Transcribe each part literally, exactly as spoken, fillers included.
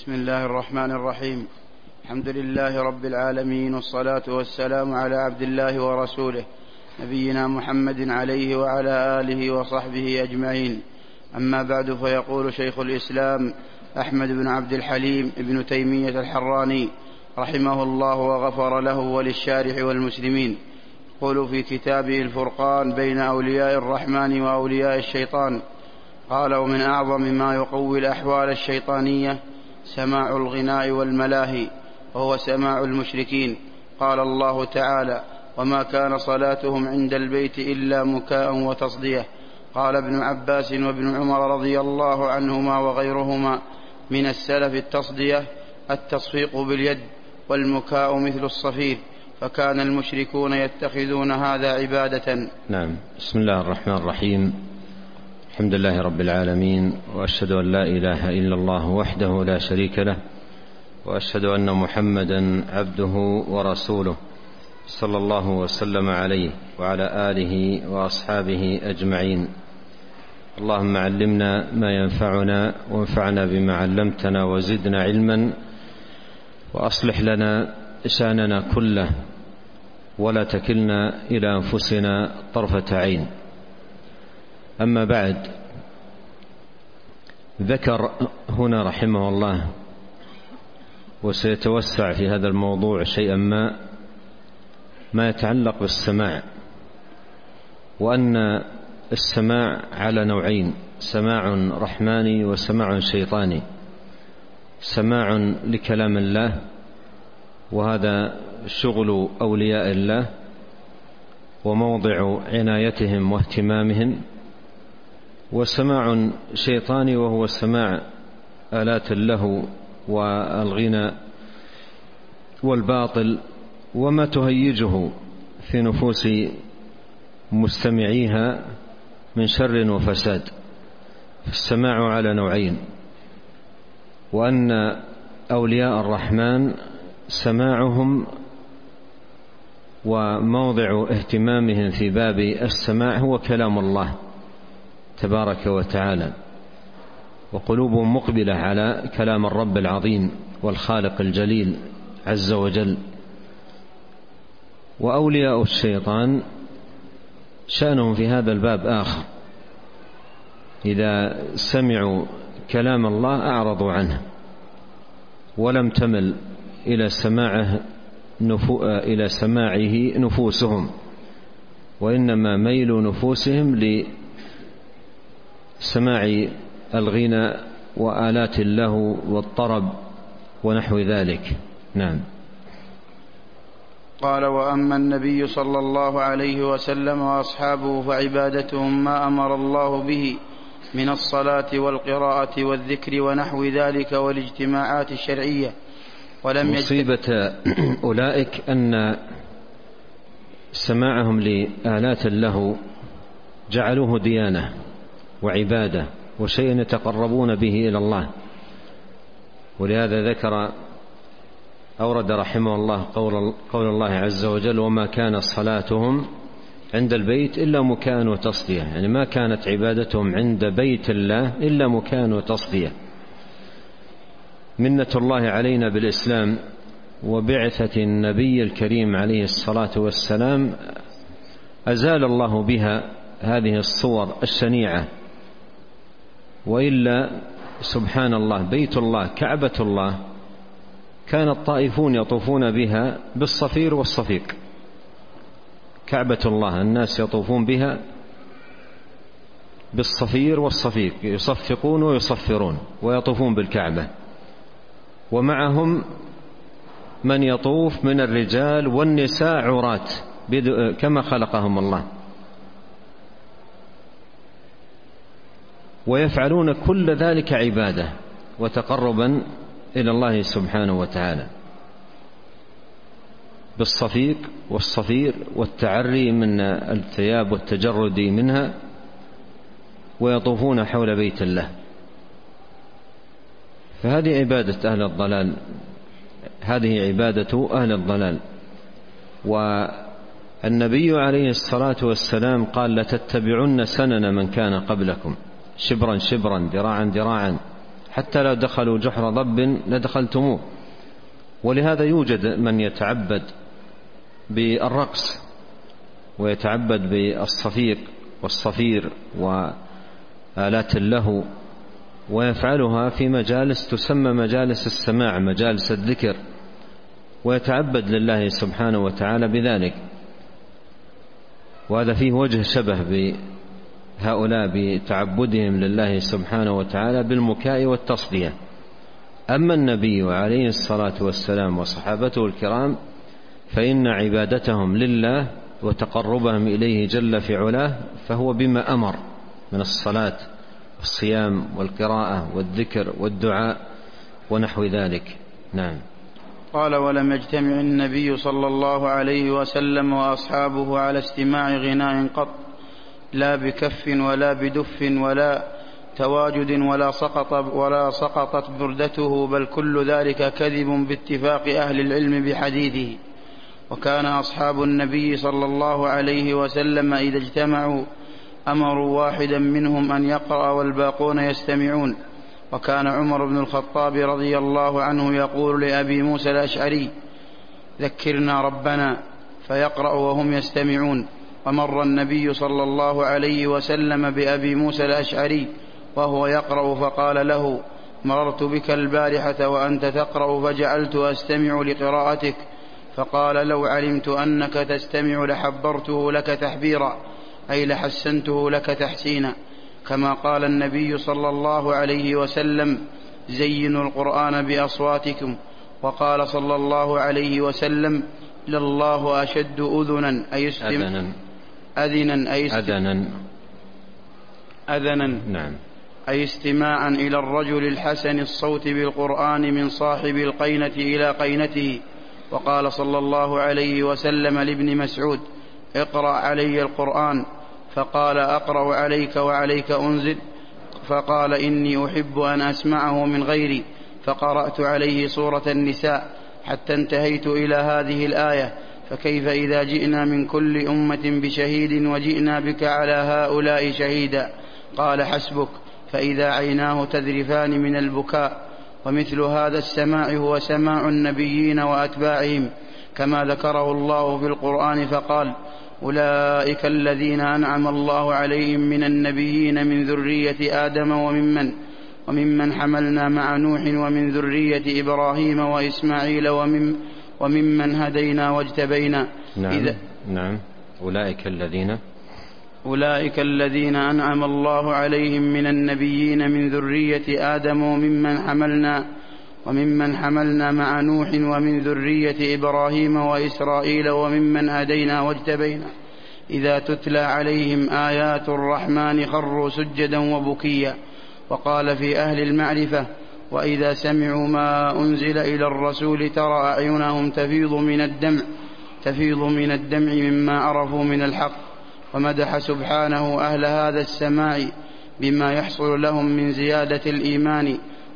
بسم الله الرحمن الرحيم. الحمد لله رب العالمين، والصلاة والسلام على عبد الله ورسوله نبينا محمد عليه وعلى آله وصحبه أجمعين. أما بعد، فيقول شيخ الإسلام أحمد بن عبد الحليم ابن تيمية الحراني رحمه الله وغفر له وللشارح والمسلمين، يقول في كتابه الفرقان بين أولياء الرحمن وأولياء الشيطان، قال: ومن أعظم ما يقوي الأحوال الشيطانية سماع الغناء والملاهي، وهو سماع المشركين. قال الله تعالى: وما كان صلاتهم عند البيت إلا مكاء وتصدية. قال ابن عباس وابن عمر رضي الله عنهما وغيرهما من السلف: التصدية التصفيق باليد، والمكاء مثل الصفير، فكان المشركون يتخذون هذا عبادة. نعم. بسم الله الرحمن الرحيم. الحمد لله رب العالمين، وأشهد أن لا إله إلا الله وحده لا شريك له، وأشهد أن محمدا عبده ورسوله، صلى الله وسلم عليه وعلى آله وأصحابه أجمعين. اللهم علمنا ما ينفعنا، وانفعنا بما علمتنا، وزدنا علما، وأصلح لنا شأننا كله، ولا تكلنا إلى أنفسنا طرفة عين. أما بعد، ذكر هنا رحمه الله، وسيتوسع في هذا الموضوع شيئا ما ما يتعلق بالسماع، وأن السماع على نوعين: سماع رحماني وسماع شيطاني. سماع لكلام الله، وهذا شغل أولياء الله وموضع عنايتهم واهتمامهم. وسماع شيطاني، وهو سماع آلات اللهو والغنى والباطل وما تهيجه في نفوس مستمعيها من شر وفساد. السماع على نوعين، وأن أولياء الرحمن سماعهم وموضع اهتمامهم في باب السماع هو كلام الله تبارك وتعالى، وقلوبهم مقبلة على كلام الرب العظيم والخالق الجليل عز وجل. وأولياء الشيطان شأنهم في هذا الباب آخر: إذا سمعوا كلام الله أعرضوا عنه، ولم تمل إلى سماعه نفو... إلى سماعه نفوسهم، وإنما ميل نفوسهم لسماع الغنى وآلات اللهو والطرب ونحو ذلك. نعم. قال: وأما النبي صلى الله عليه وسلم وأصحابه فعبادتهم ما أمر الله به من الصلاة والقراءة والذكر ونحو ذلك والاجتماعات الشرعية. ولم مصيبة أولئك أن سماعهم لآلات اللهو جعلوه ديانة وعبادة وشيء يتقربون به إلى الله. ولهذا ذكر أورد رحمه الله قول, قول الله عز وجل: وما كان صلاتهم عند البيت إلا مكاء وتصدية. يعني ما كانت عبادتهم عند بيت الله إلا مكاء وتصدية. منة الله علينا بالإسلام وبعثة النبي الكريم عليه الصلاة والسلام أزال الله بها هذه الصور الشنيعة، وإلا سبحان الله بيت الله كعبة الله كان الطائفون يطوفون بها بالصفير والصفيق. كعبة الله الناس يطوفون بها بالصفير والصفيق، يصفقون ويصفرون ويطوفون بالكعبة، ومعهم من يطوف من الرجال والنساء عراة كما خلقهم الله، ويفعلون كل ذلك عبادة وتقربا إلى الله سبحانه وتعالى بالصفيق والصفير والتعري من الثياب والتجرد منها، ويطوفون حول بيت الله. فهذه عبادة أهل الضلال، هذه عبادة أهل الضلال. والنبي عليه الصلاة والسلام قال: لتتبعن سنن من كان قبلكم شبرا شبرا ذراعا ذراعا حتى لو دخلوا جحر ضب لدخلتموه. ولهذا يوجد من يتعبد بالرقص ويتعبد بالصفيق والصفير وآلات اللهو، ويفعلها في مجالس تسمى مجالس السماع، مجالس الذكر، ويتعبد لله سبحانه وتعالى بذلك. وهذا فيه وجه شبه بهؤلاء بتعبدهم لله سبحانه وتعالى بالمكاء والتصدية. أما النبي عليه الصلاة والسلام وصحابته الكرام فإن عبادتهم لله وتقربهم إليه جل في علاه فهو بما أمر من الصلاة والصيام والقراءة والذكر والدعاء ونحو ذلك. نعم. قال: ولم يجتمع النبي صلى الله عليه وسلم وأصحابه على استماع غناء قط، لا بكف ولا بدف ولا تواجد ولا سقط ولا سقطت بردته، بل كل ذلك كذب باتفاق أهل العلم بحديثه. وكان أصحاب النبي صلى الله عليه وسلم إذا اجتمعوا أمروا واحدا منهم أن يقرأ والباقون يستمعون. وكان عمر بن الخطاب رضي الله عنه يقول لأبي موسى الأشعري: ذكرنا ربنا، فيقرأ وهم يستمعون. ومر النبي صلى الله عليه وسلم بأبي موسى الأشعري وهو يقرأ فقال له: مررت بك البارحة وأنت تقرأ فجعلت أستمع لقراءتك، فقال: لو علمت أنك تستمع لحبرته لك تحبيرا، أي لحسنته لك تحسينا. كما قال النبي صلى الله عليه وسلم: زينوا القرآن بأصواتكم. وقال صلى الله عليه وسلم: لله أشد أذنا أي استماعا أذنا أي أذنا أذنا نعم أي استماعا إلى الرجل الحسن الصوت بالقرآن من صاحب القينة إلى قينته. وقال صلى الله عليه وسلم لابن مسعود: اقرأ علي القرآن، فقال: أقرأ عليك وعليك أنزل، فقال: إني أحب أن أسمعه من غيري، فقرأت عليه سورة النساء حتى انتهيت إلى هذه الآية: فكيف إذا جئنا من كل أمة بشهيد وجئنا بك على هؤلاء شهيدا. قال: حسبك. فإذا عيناه تذرفان من البكاء. ومثل هذا السماع هو سماع النبيين وأتباعهم، كما ذكره الله في القرآن فقال: أولئك الذين أنعم الله عليهم من النبيين من ذرية آدم وممن, وممن حملنا مع نوح ومن ذرية إبراهيم وإسماعيل ومن وممن هدينا واجتبينا. نعم. نعم. أولئك الذين أولئك الذين أنعم الله عليهم من النبيين من ذرية آدم وممن حملنا وممن حملنا مع نوح ومن ذرية إبراهيم وإسرائيل وممن هدينا واجتبينا، إذا تتلى عليهم آيات الرحمن خروا سجدا وبكيا. وقال في أهل المعرفة: وإذا سمعوا ما أنزل إلى الرسول ترى أعينهم تفيض من الدمع تفيض من الدمع مما عرفوا من الحق. ومدح سبحانه أهل هذا السماع بما يحصل لهم من زيادة الإيمان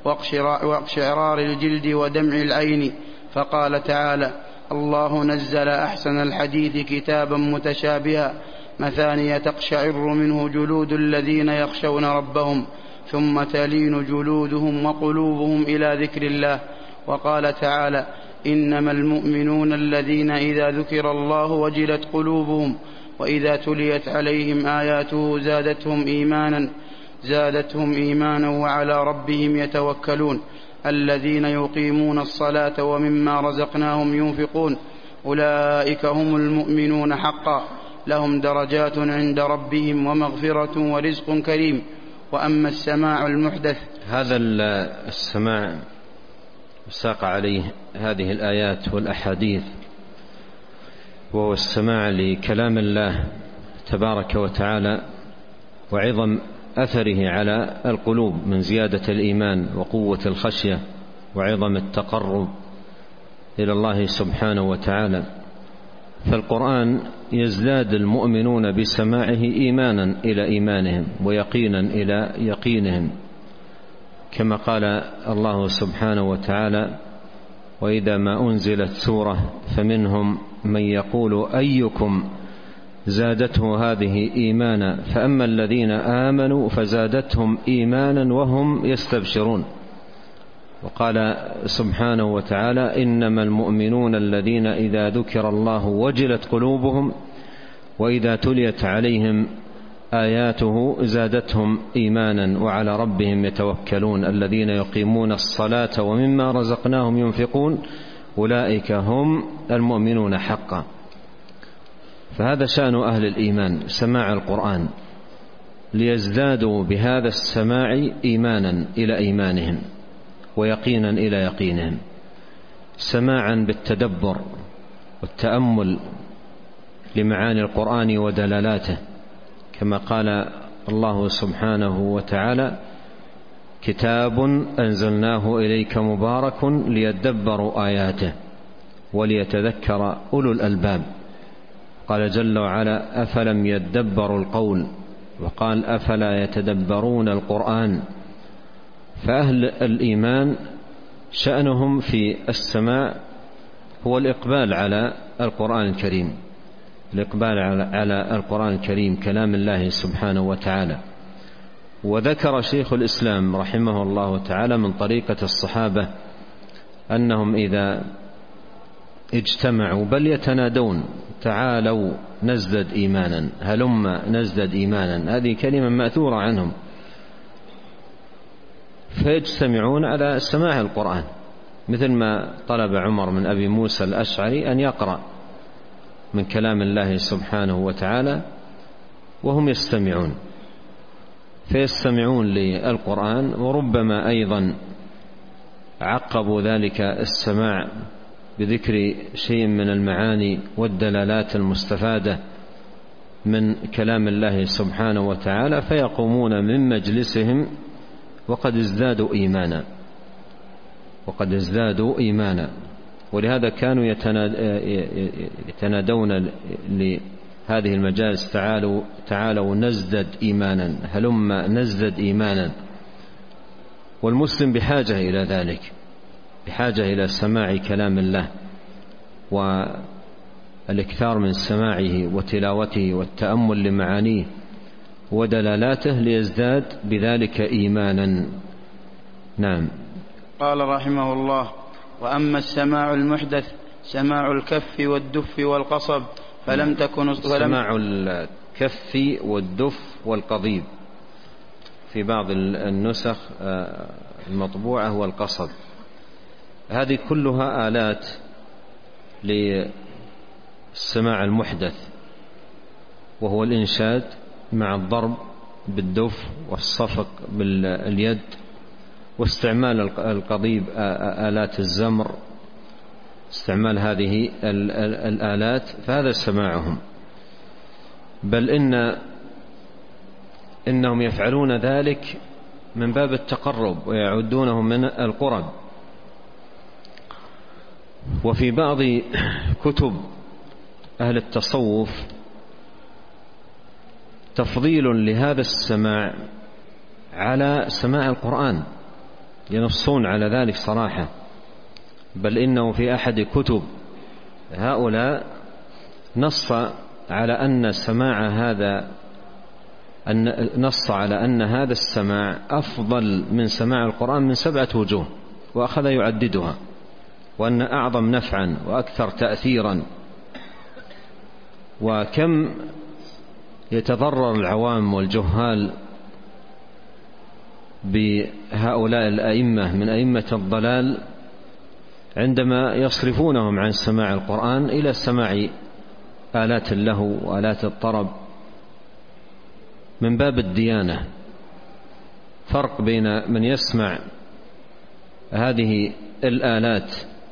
واقشعرار الجلد ودمع العين، فقال تعالى: الله نزل أحسن الحديث كتابا متشابها مثانية تقشعر منه جلود الذين يخشون ربهم ثم تلين جلودهم وقلوبهم إلى ذكر الله. وقال تعالى: إنما المؤمنون الذين إذا ذكر الله وجلت قلوبهم وإذا تليت عليهم آياته زادتهم إيمانا زادتهم إيمانا وعلى ربهم يتوكلون، الذين يقيمون الصلاة ومما رزقناهم ينفقون، أولئك هم المؤمنون حقا، لهم درجات عند ربهم ومغفرة ورزق كريم. وأما السماع المحدث، هذا السماع ساق عليه هذه الآيات والأحاديث، وهو السماع لكلام الله تبارك وتعالى وعظم أثره على القلوب من زيادة الإيمان وقوة الخشية وعظم التقرب إلى الله سبحانه وتعالى. فالقرآن يزداد المؤمنون بسماعه إيمانا إلى إيمانهم ويقينا إلى يقينهم، كما قال الله سبحانه وتعالى: وإذا ما أنزلت سورة فمنهم من يقول أيكم زادته هذه إيمانا، فأما الذين آمنوا فزادتهم إيمانا وهم يستبشرون. وقال سبحانه وتعالى: إنما المؤمنون الذين إذا ذكر الله وجلت قلوبهم وإذا تليت عليهم آياته زادتهم إيمانا وعلى ربهم يتوكلون الذين يقيمون الصلاة ومما رزقناهم ينفقون أولئك هم المؤمنون حقا. فهذا شأن أهل الإيمان، سماع القرآن، ليزدادوا بهذا السماع إيمانا إلى إيمانهم ويقينا إلى يقينهم، سماعا بالتدبر والتأمل لمعاني القرآن ودلالاته، كما قال الله سبحانه وتعالى: كتاب أنزلناه إليك مبارك ليدبروا آياته وليتذكر أولو الألباب. قال جل وعلا: أفلم يدبروا القول، وقال: أفلا يتدبرون القرآن. فأهل الإيمان شأنهم في السماع هو الإقبال على القرآن الكريم، الإقبال على القرآن الكريم كلام الله سبحانه وتعالى. وذكر شيخ الإسلام رحمه الله تعالى من طريقة الصحابة أنهم إذا اجتمعوا بل يتنادون: تعالوا نزدد إيمانا، هلم نزدد إيمانا، هذه كلمة مأثورة عنهم، فيجتمعون على سماع القرآن، مثل ما طلب عمر من أبي موسى الأشعري أن يقرأ من كلام الله سبحانه وتعالى وهم يستمعون، فيستمعون للقرآن. وربما أيضا عقبوا ذلك السماع بذكر شيء من المعاني والدلالات المستفادة من كلام الله سبحانه وتعالى، فيقومون من مجلسهم وقد ازدادوا إيمانا وقد ازدادوا إيمانا ولهذا كانوا يتنادون لهذه المجالس: تعالوا تعالوا نزدد إيمانا، هلم نزدد إيمانا. والمسلم بحاجة إلى ذلك، بحاجة إلى سماع كلام الله والإكثار من سماعه وتلاوته والتأمل لمعانيه ودلالاته ليزداد بذلك إيمانا. نعم. قال رحمه الله: وأما السماع المحدث سماع الكف والدف والقصب فلم تكن سماع الكف والدف والقضيب، في بعض النسخ المطبوعة هو القصب. هذه كلها آلات للسماع المحدث، وهو الإنشاد مع الضرب بالدف والصفق باليد واستعمال القضيب، آلات الزمر، استعمال هذه الآلات، فهذا سماعهم. بل إن إنهم يفعلون ذلك من باب التقرب ويعدونه من القرب. وفي بعض كتب أهل التصوف تفضيل لهذا السماع على سماع القرآن، ينصون على ذلك صراحة. بل إنه في أحد كتب هؤلاء نص على أن سماع هذا أن نص على أن هذا السماع أفضل من سماع القرآن من سبعة وجوه، وأخذ يعددها، وأن أعظم نفعا وأكثر تأثيرا. وكم يتضرر العوام والجهال بهؤلاء الأئمة من أئمة الضلال عندما يصرفونهم عن سماع القرآن إلى سماع آلات اللهو وآلات الطرب من باب الديانة. فرق بين من يسمع هذه الآلات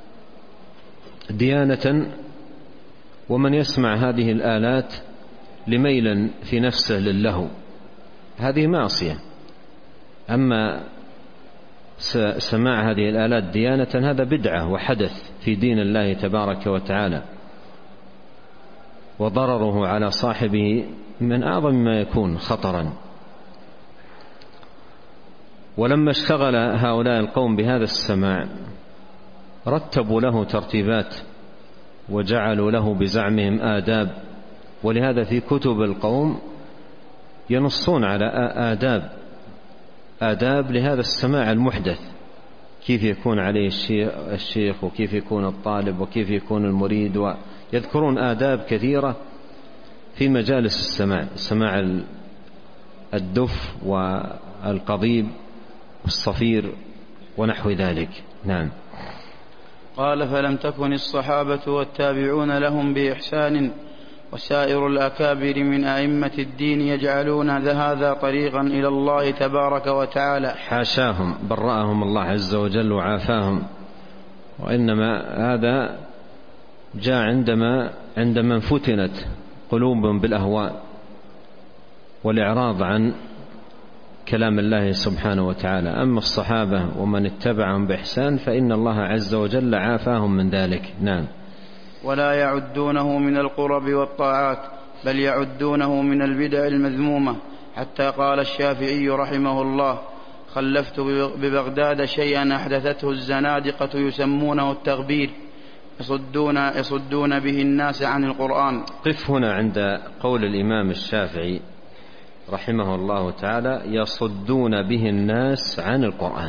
ديانة ومن يسمع هذه الآلات لميل في نفسه للهو، هذه معصية. أما سماع هذه الآلات ديانة هذا بدعة وحدث في دين الله تبارك وتعالى، وضرره على صاحبه من أعظم ما يكون خطرا. ولما اشتغل هؤلاء القوم بهذا السماع رتبوا له ترتيبات وجعلوا له بزعمهم آداب، ولهذا في كتب القوم ينصون على آداب آداب لهذا السماع المحدث، كيف يكون عليه الشيخ وكيف يكون الطالب وكيف يكون المريد، ويذكرون آداب كثيرة في مجالس السماع، سماع الدف والقضيب والصفير ونحو ذلك. نعم. قال: فلم تكن الصحابة والتابعون لهم بإحسان وسائر الأكابر من أئمة الدين يجعلون هذا طريقا إلى الله تبارك وتعالى. حاشاهم، برأهم الله عز وجل وعافاهم، وإنما هذا جاء عندما عندما انفتنت قلوبهم بالأهواء والإعراض عن كلام الله سبحانه وتعالى. أما الصحابة ومن اتبعهم بإحسان فإن الله عز وجل عافاهم من ذلك. نعم. ولا يعدونه من القرب والطاعات، بل يعدونه من البدع المذمومة، حتى قال الشافعي رحمه الله: خلفت ببغداد شيئا أحدثته الزنادقة يسمونه التغبير، يصدون, يصدون به الناس عن القرآن. قف هنا عند قول الإمام الشافعي رحمه الله تعالى: يصدون به الناس عن القرآن،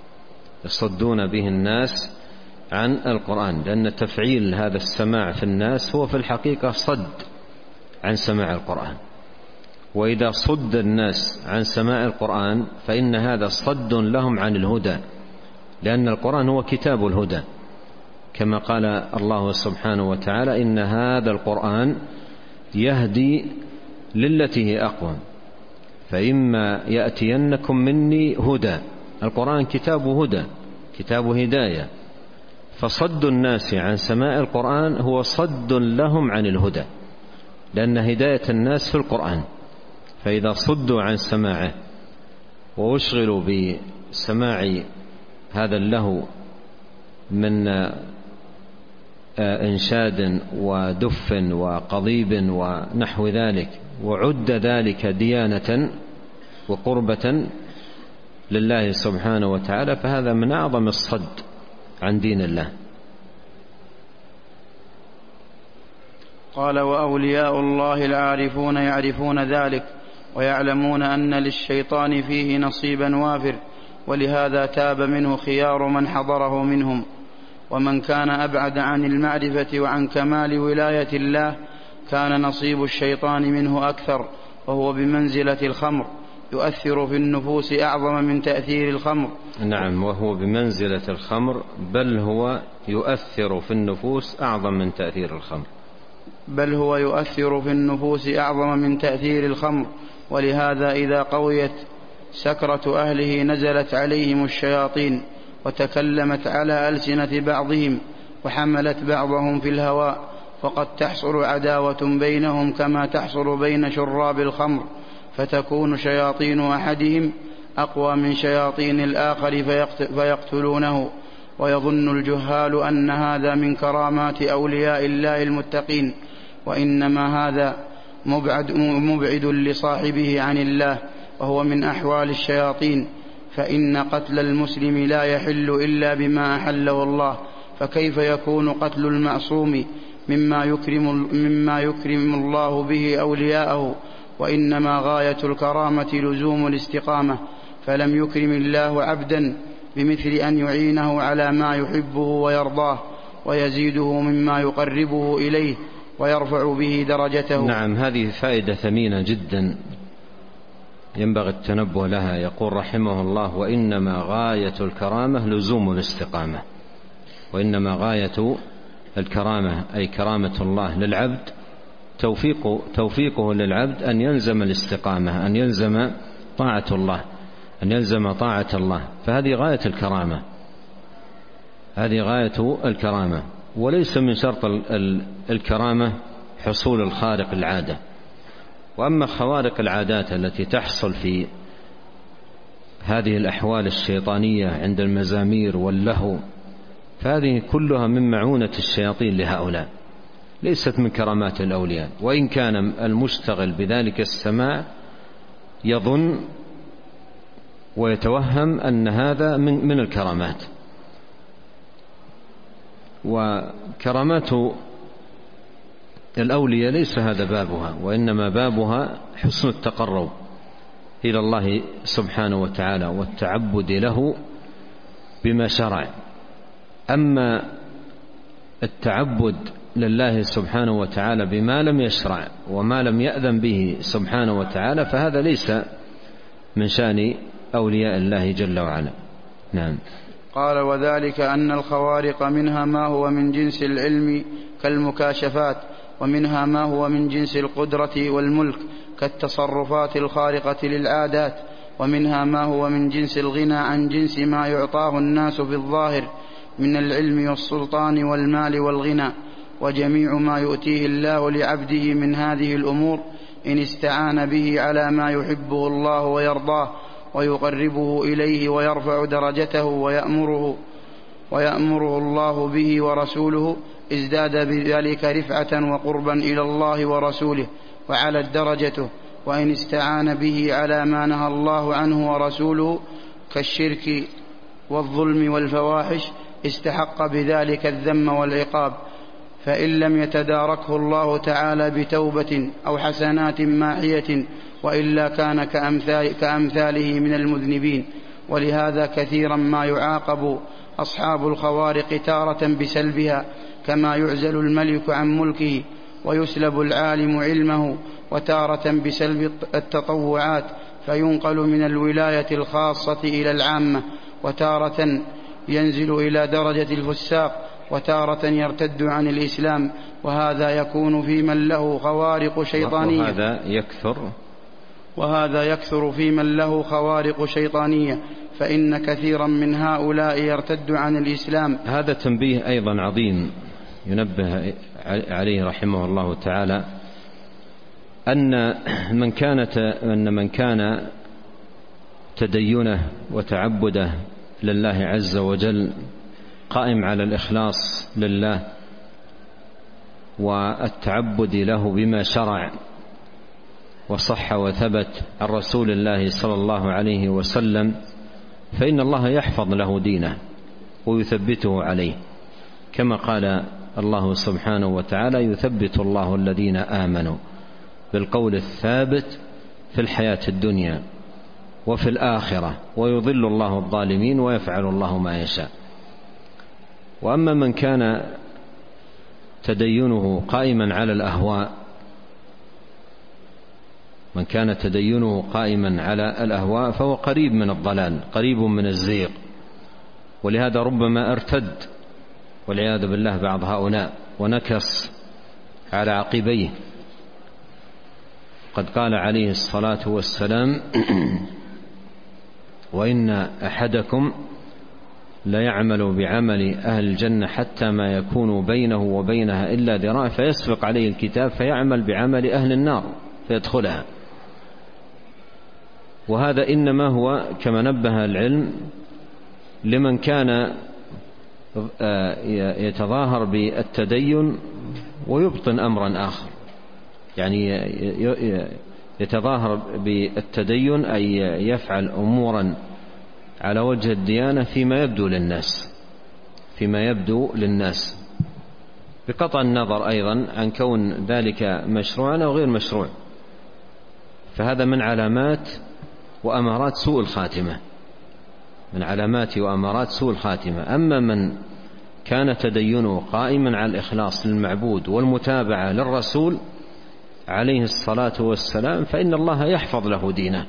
يصدون به الناس عن القرآن، لأن تفعيل هذا السماع في الناس هو في الحقيقة صد عن سماع القرآن. وإذا صد الناس عن سماع القرآن فإن هذا صد لهم عن الهدى، لأن القرآن هو كتاب الهدى، كما قال الله سبحانه وتعالى: إن هذا القرآن يهدي للتي هي أقوم، فإما يأتينكم مني هدى. القرآن كتاب هدى، كتاب هداية، فصد الناس عن سماع القرآن هو صد لهم عن الهدى، لأن هداية الناس في القرآن. فإذا صدوا عن سماعه واشغلوا بسماع هذا اللهو من إنشاد ودف وقضيب ونحو ذلك، وعد ذلك ديانة وقربة لله سبحانه وتعالى، فهذا من أعظم الصد عن دين الله. قال: وأولياء الله العارفون يعرفون ذلك، ويعلمون أن للشيطان فيه نصيبا وافر، ولهذا تاب منه خيار من حضره منهم. ومن كان أبعد عن المعرفة وعن كمال ولاية الله كان نصيب الشيطان منه أكثر، وهو بمنزلة الخمر، يؤثر في النفوس أعظم من تأثير الخمر. نعم، وهو بمنزلة الخمر، بل هو يؤثر في النفوس أعظم من تأثير الخمر بل هو يؤثر في النفوس أعظم من تأثير الخمر. ولهذا إذا قويت سكرة أهله نزلت عليهم الشياطين، وتكلمت على ألسنة بعضهم، وحملت بعضهم في الهواء، وقد تحصل عداوة بينهم كما تحصل بين شراب الخمر، فتكون شياطين أحدهم أقوى من شياطين الآخر فيقتلونه. ويظن الجهال أن هذا من كرامات أولياء الله المتقين، وإنما هذا مبعد, مبعد لصاحبه عن الله، وهو من أحوال الشياطين. فإن قتل المسلم لا يحل إلا بما أحله الله، فكيف يكون قتل المعصوم مما يكرم, مما يكرم الله به أولياءه؟ وإنما غاية الكرامة لزوم الاستقامة، فلم يكرم الله عبدا بمثل أن يعينه على ما يحبه ويرضاه، ويزيده مما يقربه إليه ويرفع به درجته. نعم، هذه فائدة ثمينة جدا ينبغي التنبه لها. يقول رحمه الله: وإنما غاية الكرامة لزوم الاستقامة. وإنما غاية الكرامة أي كرامة الله للعبد توفيق توفيقه للعبد أن يلزم الاستقامة، أن يلزم طاعة الله، أن يلزم طاعة الله. فهذه غاية الكرامة، هذه غاية الكرامة. وليس من شرط الكرامة حصول الخارق العادة. وأما خوارق العادات التي تحصل في هذه الأحوال الشيطانية عند المزامير واللهو، فهذه كلها من معونة الشياطين لهؤلاء، ليست من كرامات الأولياء. وإن كان المشتغل بذلك السماع يظن ويتوهم أن هذا من, من الكرامات. وكرامات الأولياء ليس هذا بابها، وإنما بابها حسن التقرب إلى الله سبحانه وتعالى والتعبد له بما شرع. أما التعبد لله سبحانه وتعالى بما لم يشرع وما لم يأذن به سبحانه وتعالى فهذا ليس من شأن أولياء الله جل وعلا. نعم. قال: وذلك أن الخوارق منها ما هو من جنس العلم كالمكاشفات، ومنها ما هو من جنس القدرة والملك كالتصرفات الخارقة للعادات، ومنها ما هو من جنس الغنى عن جنس ما يعطاه الناس في الظاهر من العلم والسلطان والمال والغنى. وجميع ما يؤتيه الله لعبده من هذه الأمور إن استعان به على ما يحبه الله ويرضاه ويقربه إليه ويرفع درجته ويأمره, ويأمره الله به ورسوله ازداد بذلك رفعة وقربا إلى الله ورسوله وعلى درجته. وإن استعان به على ما نهى الله عنه ورسوله كالشرك والظلم والفواحش استحق بذلك الذم والعقاب، فإن لم يتداركه الله تعالى بتوبة أو حسنات ماحية، وإلا كان كأمثال كأمثاله من المذنبين. ولهذا كثيرا ما يعاقب أصحاب الخوارق تارة بسلبها، كما يعزل الملك عن ملكه ويسلب العالم علمه، وتارة بسلب التطوعات فينقل من الولاية الخاصة إلى العامة، وتارة ينزل إلى درجة الفساق، وتارة يرتد عن الإسلام. وهذا يكون في من له خوارق شيطانية وهذا يكثر وهذا يكثر في من له خوارق شيطانية، فإن كثيرا من هؤلاء يرتد عن الإسلام. هذا تنبيه أيضا عظيم ينبه عليه رحمه الله تعالى، أن من كانت أن من كان تدينه وتعبده لله عز وجل قائم على الإخلاص لله والتعبد له بما شرع وصح وثبت عن رسول الله صلى الله عليه وسلم، فإن الله يحفظ له دينه ويثبته عليه، كما قال الله سبحانه وتعالى: يثبت الله الذين آمنوا بالقول الثابت في الحياة الدنيا وفي الآخرة ويضل الله الظالمين ويفعل الله ما يشاء. وأما من كان تدينه قائما على الأهواء من كان تدينه قائما على الأهواء فهو قريب من الضلال، قريب من الزيغ، ولهذا ربما ارتد والعياذ بالله بعض هؤلاء ونكص على عقبيه. قد قال عليه الصلاة والسلام: وإن أحدكم لا يعمل بعمل أهل الجنة حتى ما يكون بينه وبينها إلا ذراع فيسبق عليه الكتاب فيعمل بعمل أهل النار فيدخلها. وهذا إنما هو كما نبه العلم لمن كان يتظاهر بالتدين ويبطن أمرا آخر، يعني يتظاهر بالتدين أي يفعل أمورا على وجه الديانة فيما يبدو للناس فيما يبدو للناس بقطع النظر أيضا عن كون ذلك مشروعا أو غير مشروع، فهذا من علامات وأمارات سوء الخاتمة من علامات وأمارات سوء الخاتمة. أما من كان تدينه قائما على الإخلاص للمعبود والمتابعة للرسول عليه الصلاة والسلام فإن الله يحفظ له دينه.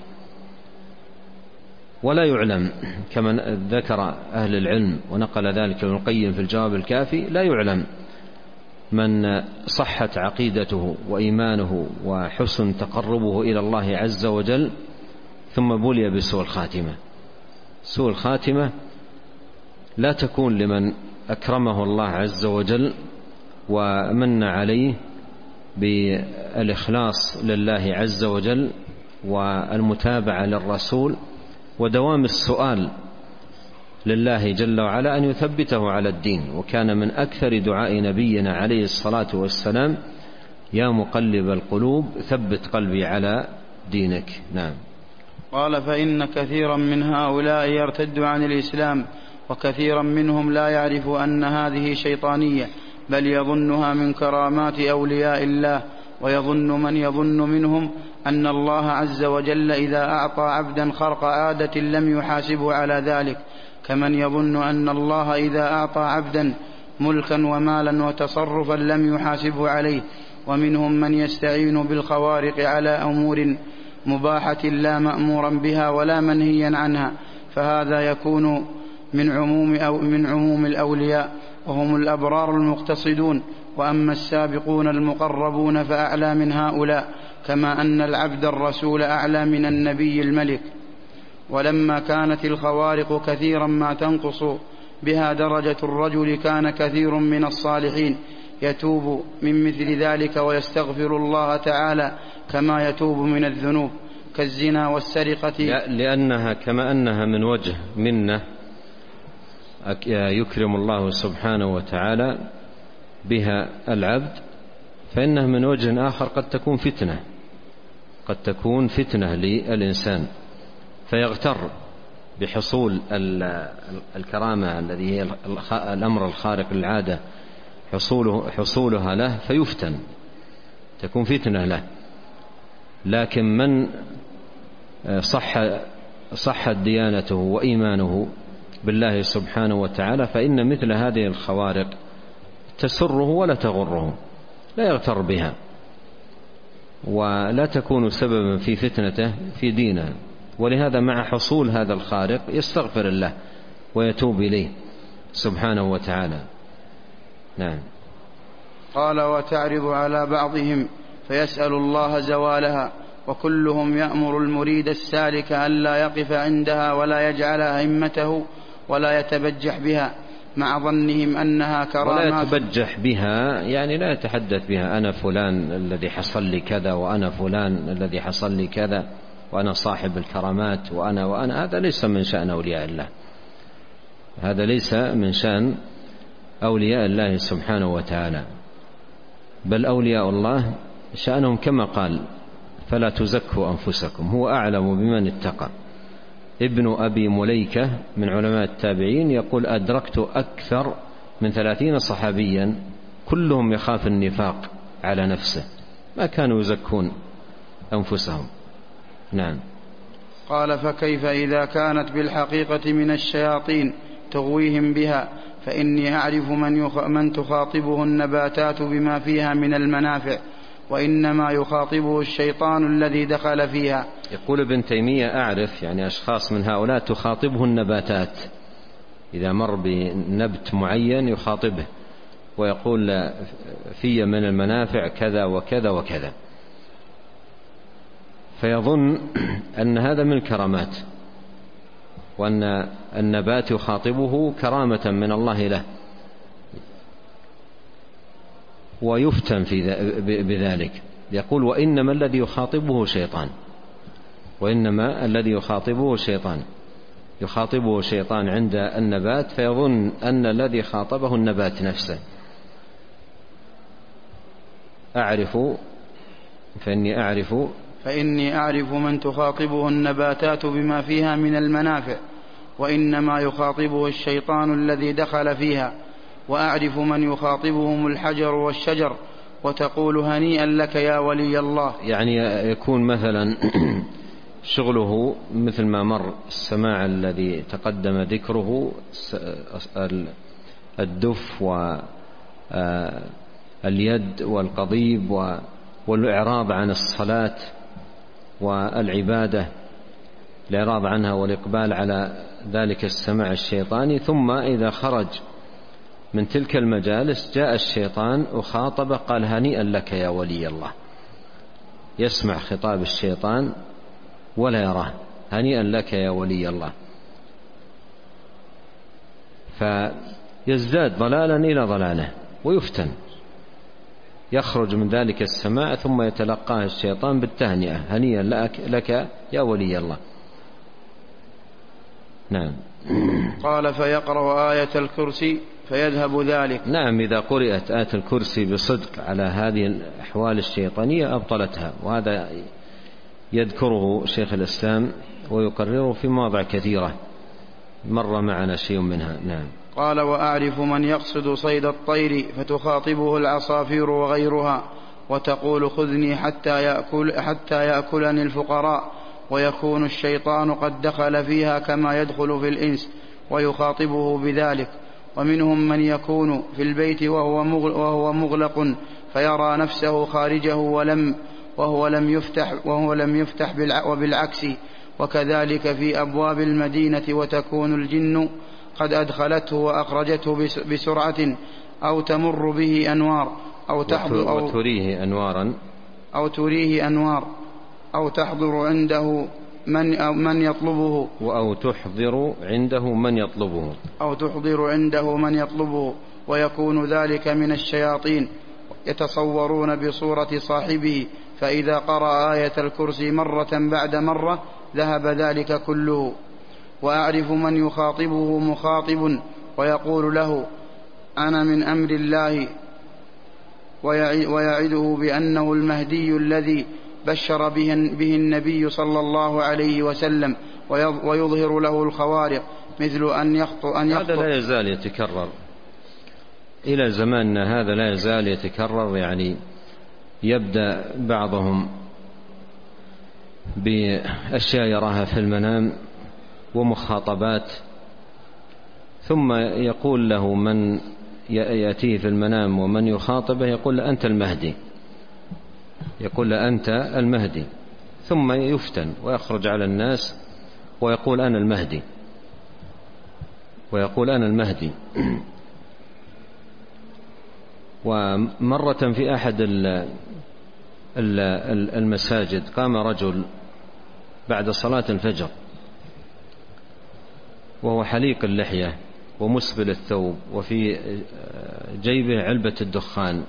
ولا يعلم كما ذكر أهل العلم ونقل ذلك ابن القيم في الجواب الكافي، لا يعلم من صحت عقيدته وإيمانه وحسن تقربه إلى الله عز وجل ثم بلي بسوء الخاتمة. سوء الخاتمة لا تكون لمن أكرمه الله عز وجل ومن عليه بالإخلاص لله عز وجل والمتابعة للرسول ودوام السؤال لله جل وعلا أن يثبته على الدين. وكان من أكثر دعاء نبينا عليه الصلاة والسلام: يا مقلب القلوب ثبت قلبي على دينك. نعم. قال: فإن كثيرا من هؤلاء يرتد عن الإسلام، وكثيرا منهم لا يعرف أن هذه شيطانية، بل يظنها من كرامات أولياء الله، ويظن من يظن منهم أن الله عز وجل إذا أعطى عبدا خرق عادة لم يحاسبه على ذلك، كمن يظن أن الله إذا أعطى عبدا ملكا ومالا وتصرفا لم يحاسبه عليه. ومنهم من يستعين بالخوارق على أمور مباحة لا مأمورا بها ولا منهيا عنها، فهذا يكون من عموم, أو من عموم الأولياء، وهم الأبرار المقتصدون. وأما السابقون المقربون فأعلى من هؤلاء، كما أن العبد الرسول أعلى من النبي الملك. ولما كانت الخوارق كثيرا ما تنقص بها درجة الرجل، كان كثير من الصالحين يتوب من مثل ذلك ويستغفر الله تعالى كما يتوب من الذنوب كالزنا والسرقة، لأنها كما أنها من وجه منه يكرم الله سبحانه وتعالى بها العبد، فإنها من وجه آخر قد تكون فتنة، قد تكون فتنة للإنسان فيغتر بحصول الكرامة الذي هي الأمر الخارق للعادة حصوله حصولها له فيفتن، تكون فتنة له. لكن من صح صحت ديانته وإيمانه بالله سبحانه وتعالى فإن مثل هذه الخوارق تسره ولا تغره، لا يغتر بها ولا تكون سببا في فتنته في دينه. ولهذا مع حصول هذا الخارق يستغفر الله ويتوب إليه سبحانه وتعالى. نعم. قال: وتعرض على بعضهم فيسأل الله زوالها، وكلهم يأمر المريد السالك ألا يقف عندها ولا يجعلها همته ولا يتبجح بها، مع ظنهم أنها كرامات. ولا يتبجح بها يعني لا يتحدث بها أنا فلان الذي حصل لي كذا، وأنا فلان الذي حصل لي كذا، وأنا صاحب الكرامات، وأنا وأنا هذا ليس من شأن أولياء الله، هذا ليس من شأن أولياء الله سبحانه وتعالى. بل أولياء الله شأنهم كما قال: فلا تزكوا أنفسكم هو أعلم بمن اتقى. ابن أبي مليكة من علماء التابعين يقول: أدركت أكثر من ثلاثين صحابيا كلهم يخاف النفاق على نفسه، ما كانوا يزكون أنفسهم. نعم. قال: فكيف إذا كانت بالحقيقة من الشياطين تغويهم بها؟ فإني أعرف من, يخ... من تخاطبه النباتات بما فيها من المنافع، وإنما يخاطبه الشيطان الذي دخل فيها. يقول ابن تيمية: أعرف يعني أشخاص من هؤلاء تخاطبه النباتات، إذا مر بنبت معين يخاطبه ويقول في من المنافع كذا وكذا وكذا، فيظن أن هذا من الكرامات، وأن النبات يخاطبه كرامة من الله له، ويفتن في بذلك. يقول: وإنما الذي يخاطبه شيطان، وإنما الذي يخاطبه شيطان، يخاطبه شيطان عند النبات فيظن أن الذي خاطبه النبات نفسه. أعرف فإني أعرف فإني أعرف من تخاطبه النباتات بما فيها من المنافع، وإنما يخاطبه الشيطان الذي دخل فيها. وأعرف من يخاطبهم الحجر والشجر، وتقول: هنيئا لك يا ولي الله. يعني يكون مثلا شغله مثل ما مر السماع الذي تقدم ذكره، الدف واليد والقضيب والإعراض عن الصلاة والعبادة، الإعراض عنها والإقبال على ذلك السماع الشيطاني. ثم إذا خرج من تلك المجالس جاء الشيطان وخاطبه، قال: هنيئا لك يا ولي الله. يسمع خطاب الشيطان ولا يراه، هنيئا لك يا ولي الله، فيزداد ضلالا إلى ضلاله ويفتن، يخرج من ذلك السماع ثم يتلقاه الشيطان بالتهنئة: هنيئا لك يا ولي الله. نعم. قال: فيقرأ آية الكرسي فيذهب ذلك. نعم، إذا قرأت آية الكرسي بصدق على هذه الأحوال الشيطانية أبطلتها، وهذا يذكره شيخ الإسلام ويقرره في مواضع كثيرة مر معنا شيء منها. نعم. قال: وأعرف من يقصد صيد الطير فتخاطبه العصافير وغيرها، وتقول: خذني حتى يأكل حتى يأكلني الفقراء، ويكون الشيطان قد دخل فيها كما يدخل في الإنس، ويخاطبه بذلك. ومنهم من يكون في البيت وهو مغلق فيرى نفسه خارجه ولم وهو لم يفتح, وهو لم يفتح وبالعكس. وكذلك في أبواب المدينة وتكون الجن قد أدخلته وأخرجته بسرعة أو تمر به أنوار أو تحضر أو وتريه أنوارا أو تريه أنوار أو تحضر عنده من, أو من يطلبه أو تحضر عنده من يطلبه أو تحضر عنده من يطلبه ويكون ذلك من الشياطين يتصورون بصورة صاحبه، فإذا قرأ آية الكرسي مرة بعد مرة ذهب ذلك كله. وأعرف من يخاطبه مخاطب ويقول له أنا من أمر الله، ويعده بأنه المهدي الذي بشر به النبي صلى الله عليه وسلم، ويظهر له الخوارق مثل أن يخطئ أن يخطئ. هذا لا يزال يتكرر إلى زماننا، هذا لا يزال يتكرر. يعني يبدأ بعضهم بأشياء يراها في المنام ومخاطبات، ثم يقول له من يأتيه في المنام ومن يخاطبه يقول أنت المهدي، يقول أنت المهدي، ثم يفتن ويخرج على الناس ويقول أنا المهدي ويقول أنا المهدي. ومرة في أحد المساجد قام رجل بعد صلاة الفجر وهو حليق اللحية ومسبل الثوب وفي جيبه علبة الدخان،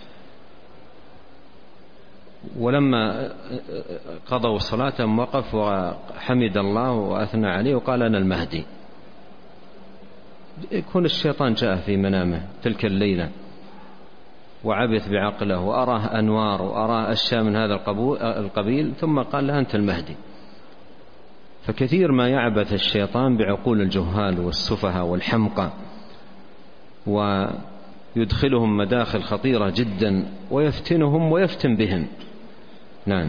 ولما قضوا صلاة وقف وحمد الله وأثنى عليه وقال أنا المهدي. يكون الشيطان جاء في منامه تلك الليلة وعبث بعقله وأراه أنوار وأراه أشياء من هذا القبيل، ثم قال له أنت المهدي. فكثير ما يعبث الشيطان بعقول الجهال والسفهاء والحمقى ويدخلهم مداخل خطيرة جدا ويفتنهم ويفتن بهم. نعم.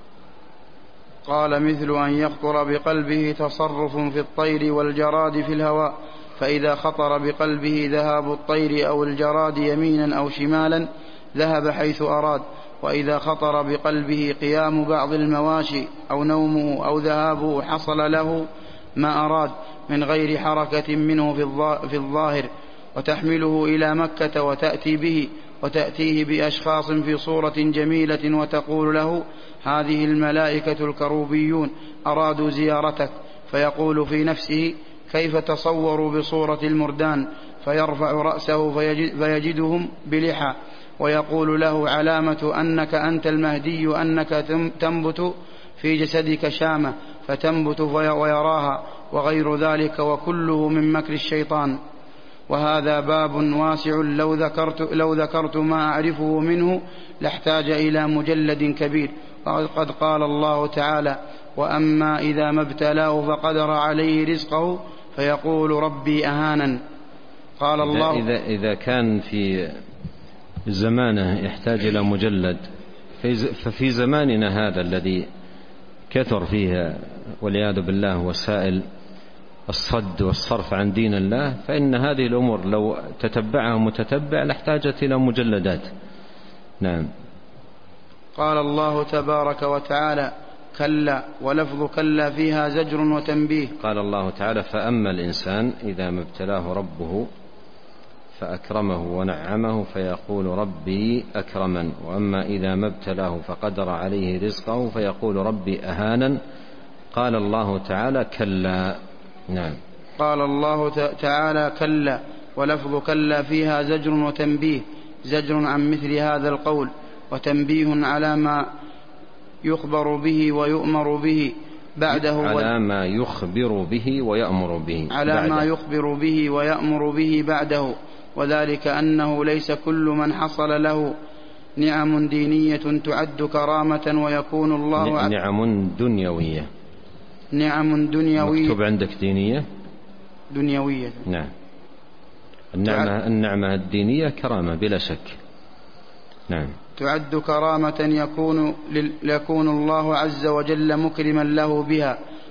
قال مثل أن يخطر بقلبه تصرف في الطير والجراد في الهواء، فإذا خطر بقلبه ذهاب الطير أو الجراد يمينا أو شمالا ذهب حيث أراد، وإذا خطر بقلبه قيام بعض المواشي أو نومه أو ذهابه حصل له ما أراد من غير حركة منه في الظاهر. وتحمله إلى مكة وتأتي به وتأتيه بأشخاص في صورة جميلة وتقول له هذه الملائكة الكروبيون أرادوا زيارتك، فيقول في نفسه كيف تصوروا بصورة المردان، فيرفع رأسه فيجدهم بلحى، ويقول له علامة أنك أنت المهدي أنك تنبت في جسدك شامة فتنبت ويراها، وغير ذلك، وكله من مكر الشيطان. وهذا باب واسع لو ذكرت, لو ذكرت ما أعرفه منه لاحتاج إلى مجلد كبير. وقد قال الله تعالى وأما إذا ما ابتلاه فقدر عليه رزقه فيقول ربي أهانن. قال الله إذا, إذا كان في زمانه يحتاج إلى مجلد، ففي زماننا هذا الذي كثر فيه والعياذ بالله وسائل الصد والصرف عن دين الله، فإن هذه الأمور لو تتبعها متتبع لاحتاجت إلى مجلدات. نعم. قال الله تبارك وتعالى كلا، ولفظ كلا فيها زجر وتنبيه. قال الله تعالى فأما الإنسان إذا ما ابتلاه ربه فأكرمه ونعمه فيقول ربي أكرمن، وأما إذا ما ابتلاه فقدر عليه رزقه فيقول ربي أهانن. قال الله تعالى كلا. نعم. قال الله تعالى كلا، ولفظ كلا فيها زجر وتنبيه، زجر عن مثل هذا القول وتنبيه على ما يخبر به ويؤمر به بعده، على ما يخبر به ويأمر به على بعده. ما يخبر به ويأمر به بعده، وذلك أنه ليس كل من حصل له نعم دينية تعد كرامة ويكون الله نعم دنيوية نعم دنيوية مكتوب عندك دينية دنيوية. نعم. النعمة, النعمة الدينية كرامة بلا شك. نعم. تعد كرامة يكون, يكون الله عز وجل مكرما له بها،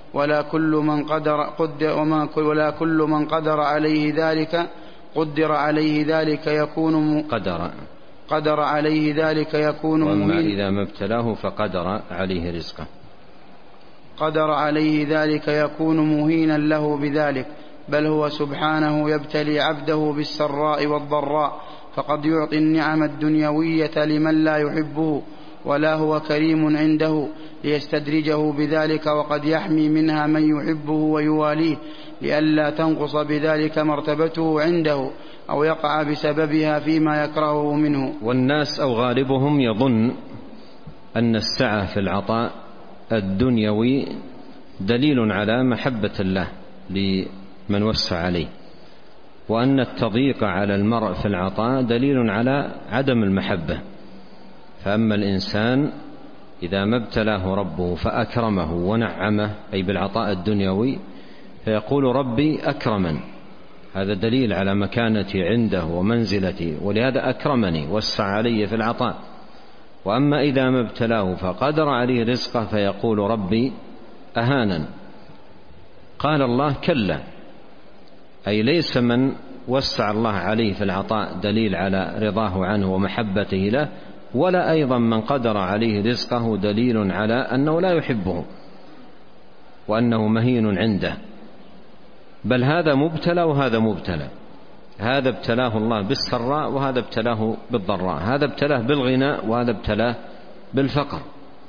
ولا كل من قدر, قدر, وما ولا كل من قدر عليه ذلك قدر عليه ذلك يكون قدر قدر عليه ذلك يكون وأما إذا ما ابتلاه فقدر عليه رزقه قدر عليه ذلك يكون مهينا له بذلك، بل هو سبحانه يبتلي عبده بالسراء والضراء، فقد يعطي النعم الدنيوية لمن لا يحبه ولا هو كريم عنده ليستدرجه بذلك، وقد يحمي منها من يحبه ويواليه لئلا تنقص بذلك مرتبته عنده أو يقع بسببها فيما يكرهه منه. والناس أو غالبهم يظن أن السعة في العطاء الدنيوي دليل على محبة الله لمن وسع عليه، وأن التضييق على المرء في العطاء دليل على عدم المحبة. فأما الإنسان إذا ما ابتلاه ربه فأكرمه ونعمه أي بالعطاء الدنيوي فيقول ربي أكرمن، هذا دليل على مكانتي عنده ومنزلتي، ولهذا أكرمني وسع علي في العطاء. وأما إذا ما ابتلاه فقدر عليه رزقه فيقول ربي أهانن. قال الله كلا، أي ليس من وسع الله عليه في العطاء دليل على رضاه عنه ومحبته له، ولا أيضا من قدر عليه رزقه دليل على أنه لا يحبه وأنه مهين عنده، بل هذا مبتلى وهذا مبتلى، هذا ابتلاه الله بالسراء وهذا ابتلاه بالضراء، هذا ابتلاه بالغناء وهذا ابتلاه بالفقر.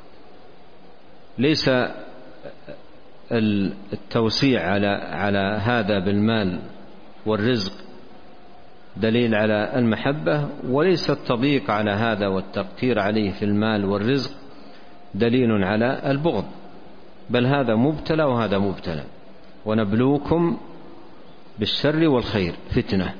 ليس التوسيع على على هذا بالمال والرزق دليل على المحبة، وليس التضييق على هذا والتقتير عليه في المال والرزق دليل على البغض، بل هذا مبتلى وهذا مبتلى. ونبلوكم بالشر والخير فتنة،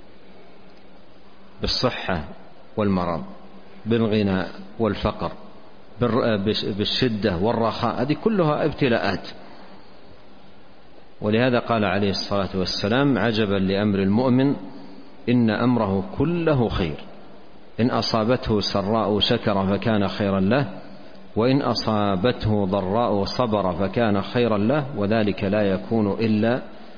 بالصحة والمرض، بالغنى والفقر، بالشدة والرخاء، هذه كلها ابتلاءات. ولهذا قال عليه الصلاة والسلام عجبا لأمر المؤمن إن أمره كله خير، إن أصابته سراء شكر فكان خيرا له، وإن أصابته ضراء صبر فكان خيرا له، وذلك لا يكون إلا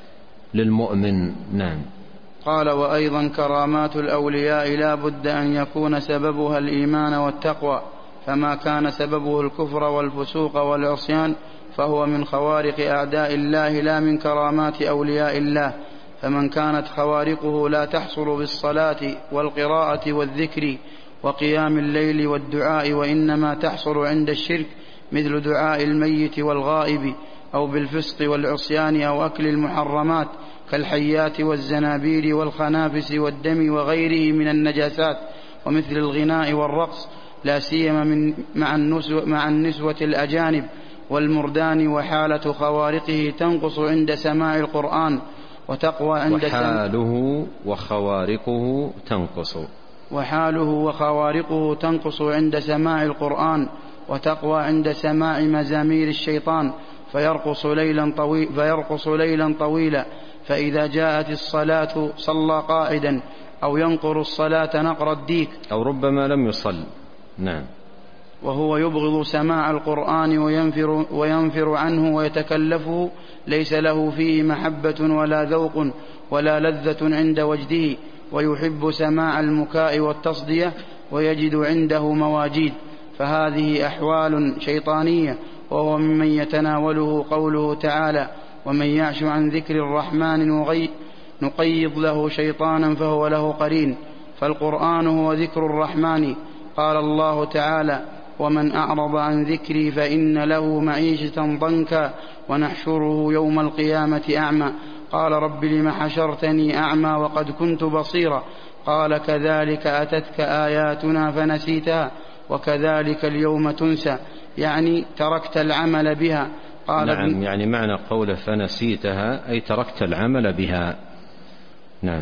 للمؤمن. نعم. قال وأيضا كرامات الأولياء لا بد أن يكون سببها الإيمان والتقوى، فما كان سببه الكفر والفسوق والعصيان فهو من خوارق أعداء الله لا من كرامات أولياء الله. فمن كانت خوارقه لا تحصل بالصلاة والقراءة والذكر وقيام الليل والدعاء، وإنما تحصل عند الشرك مثل دعاء الميت والغائب، أو بالفسق والعصيان، أو أكل المحرمات كالحيات والزنابير والخنافس والدم وغيره من النجاسات، ومثل الغناء والرقص، لا سيما من مع, مع النسوة الأجانب والمردان. وحالة خوارقه تنقص عند سماع القرآن وتقوى عند وحاله وخوارقه تنقص وحاله وخوارقه تنقص عند سماع القرآن وتقوى عند سماع مزامير الشيطان، فيرقص ليلا طويلا, فيرقص ليلا طويلا فإذا جاءت الصلاة صلى قاعدا، أو ينقر الصلاة نقر الديك، أو ربما لم يصل. نعم. وهو يبغض سماع القرآن وينفر, وينفر عنه ويتكلفه، ليس له فيه محبة ولا ذوق ولا لذة عند وجده، ويحب سماع المكاء والتصدية ويجد عنده مواجيد، فهذه أحوال شيطانية، وهو ممن يتناوله قوله تعالى ومن يعش عن ذكر الرحمن نقيض له شيطانا فهو له قرين. فالقرآن هو ذكر الرحمن. قال الله تعالى ومن أعرض عن ذكري فإن له معيشة ضنكا ونحشره يوم القيامة أعمى. قال رب لم حشرتني أعمى وقد كنت بصيرا. قال كذلك أتتك آياتنا فنسيتها وكذلك اليوم تنسى، يعني تركت العمل بها. قال نعم، يعني معنى قوله فنسيتها أي تركت العمل بها. نعم.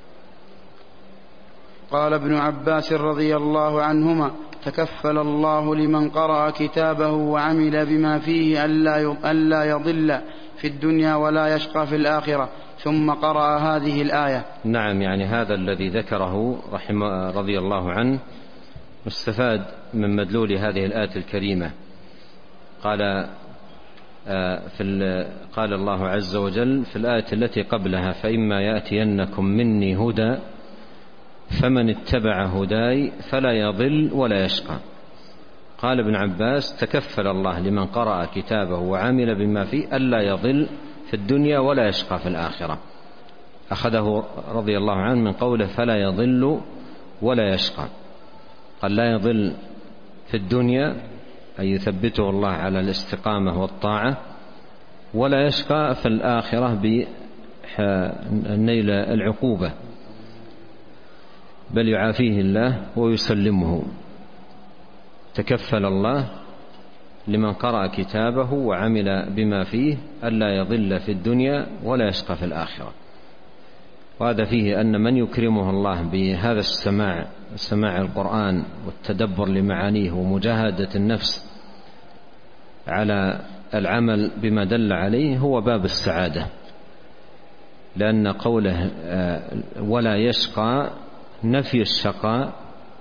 قال ابن عباس رضي الله عنهما تكفل الله لمن قرأ كتابه وعمل بما فيه ألا يضل في الدنيا ولا يشقى في الآخرة، ثم قرأ هذه الآية. نعم، يعني هذا الذي ذكره رحمه رضي الله عنه مستفاد من مدلول هذه الآية الكريمة. قال في قال الله عز وجل في الآية التي قبلها: فإما يأتينكم مني هدى فمن اتبع هداي فلا يضل ولا يشقى. قال ابن عباس: تكفل الله لمن قرأ كتابه وعمل بما فيه ألا يضل في الدنيا ولا يشقى في الآخرة. أخذه رضي الله عنه من قوله فلا يضل ولا يشقى، قال لا يضل في الدنيا أي يثبته الله على الاستقامة والطاعة، ولا يشقى في الآخرة بنيل العقوبة، بل يعافيه الله ويسلمه. تكفل الله لمن قرأ كتابه وعمل بما فيه ألا يضل في الدنيا ولا يشقى في الآخرة. وهذا فيه أن من يكرمه الله بهذا السماع، سماع القرآن والتدبر لمعانيه ومجاهدة النفس على العمل بما دل عليه، هو باب السعادة، لأن قوله ولا يشقى نفي الشقاء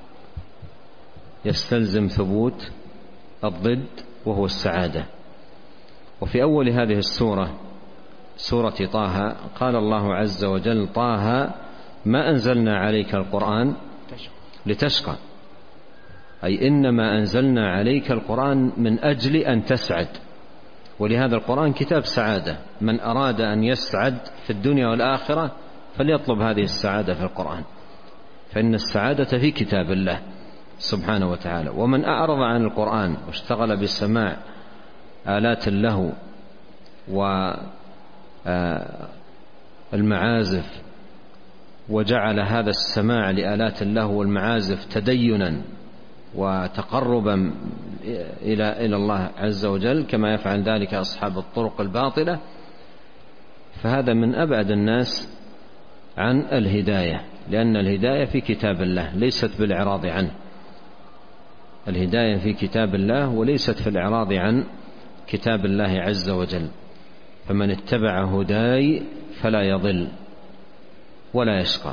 يستلزم ثبوت الضد وهو السعادة. وفي أول هذه السورة سورة طه قال الله عز وجل: طه ما أنزلنا عليك القرآن لتشقى، أي إنما أنزلنا عليك القرآن من أجل أن تسعد، ولهذا القرآن كتاب سعادة. من أراد أن يسعد في الدنيا والآخرة فليطلب هذه السعادة في القرآن، فإن السعادة في كتاب الله سبحانه وتعالى. ومن أعرض عن القرآن واشتغل بسماع آلات اللهو والمعازف وجعل هذا السماع لآلات اللهو والمعازف تدينا وتقربا إلى إلى الله عز وجل كما يفعل ذلك أصحاب الطرق الباطلة، فهذا من أبعد الناس عن الهداية، لأن الهداية في كتاب الله ليست بالإعراض عنه. الهداية في كتاب الله وليست في الإعراض عن كتاب الله عز وجل. فمن اتبع هداي فلا يضل ولا يشقى.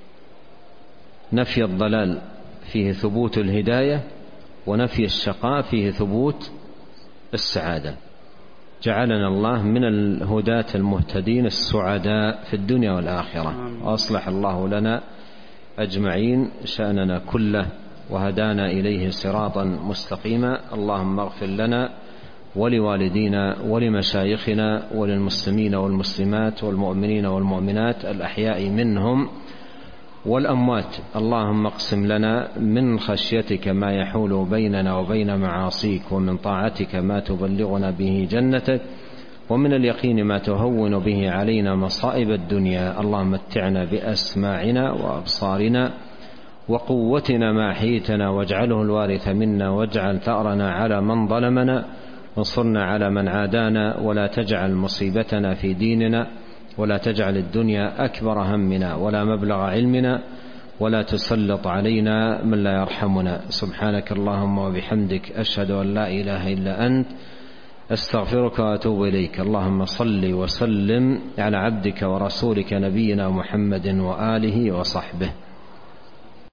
نفي الضلال فيه ثبوت الهداية، ونفي الشقاء فيه ثبوت السعادة. جعلنا الله من الهداة المهتدين السعداء في الدنيا والآخرة، وأصلح الله لنا أجمعين شأننا كله، وهدانا إليه صراطا مستقيما. اللهم اغفر لنا ولوالدينا ولمشايخنا وللمسلمين والمسلمات والمؤمنين والمؤمنات الأحياء منهم والأموات. اللهم اقسم لنا من خشيتك ما يحول بيننا وبين معاصيك، ومن طاعتك ما تبلغنا به جنتك، ومن اليقين ما تهون به علينا مصائب الدنيا. اللهم متعنا بأسماعنا وأبصارنا وقوتنا ما أحييتنا، واجعله الوارث منا، واجعل ثأرنا على من ظلمنا، وانصرنا على من عادانا، ولا تجعل مصيبتنا في ديننا، ولا تجعل الدنيا أكبر همنا ولا مبلغ علمنا، ولا تسلط علينا من لا يرحمنا. سبحانك اللهم وبحمدك، أشهد أن لا إله إلا أنت، أستغفرك وأتوب إليك. اللهم صل وسلم على عبدك ورسولك نبينا محمد وآله وصحبه.